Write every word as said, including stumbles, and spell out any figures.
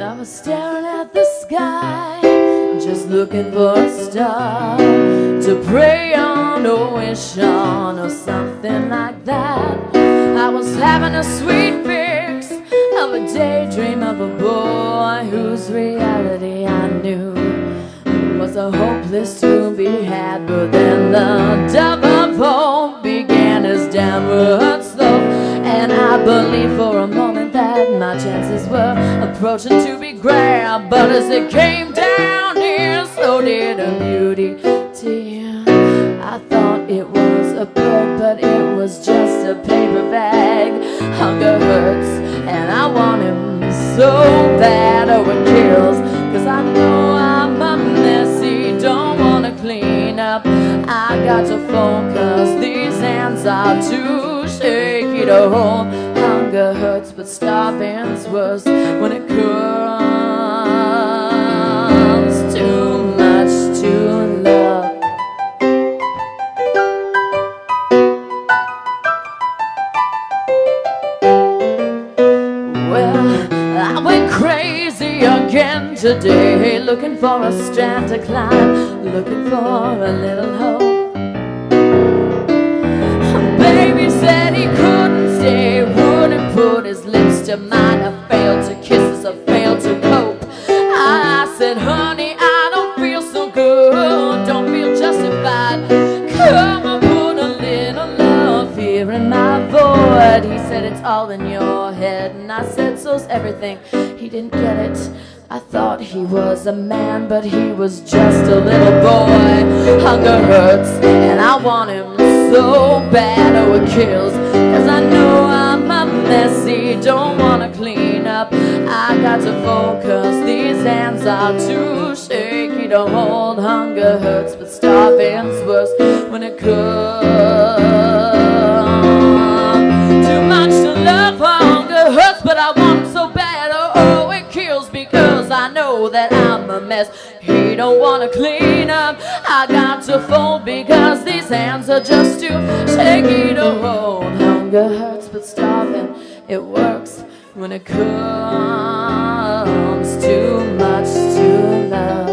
I was staring at the sky, just looking for a star to pray on or wish on or something like that. I was having a sweet fix of a daydream of a boy whose reality I knew was a hopeless to be had. But then the dove of hope began his downward slope, and I believed for a moment that my chances were approaching to be grabbed. But as it came down here, so did a beauty dear. I thought it was a book, but it was just a paper bag. Hunger hurts, and I want him so bad. Oh, it kills, 'cause I know I'm a messy, don't wanna clean up. I got to focus, these hands are too shaky to hold. Hunger hurts, but starving's worse when it comes too much to love. Well, I went crazy again today, looking for a strand to climb, looking for a little hope. Baby said he couldn't stay, wouldn't put his lips to mine. I failed to kiss us, I failed to cope. I said, honey, I don't feel so good, don't feel justified. Come on, put a little love here in my void. He said, it's all in your head, and I said, so's everything. He didn't get it. I thought he was a man, but he was just a little boy. Hunger hurts, and I want him so bad, oh it kills, 'cause I know I'm a messy, don't wanna clean up. I got to focus, these hands are too shaky to hold. Hunger hurts, but starving's worse when it comes too much to love. Hunger hurts, but I want him so bad, oh, oh it kills, because I know that I'm a mess. He don't wanna clean up. I got to fold, because these hands are just too shaky to hold. Hunger hurts, but starving, it works when it comes too much to love.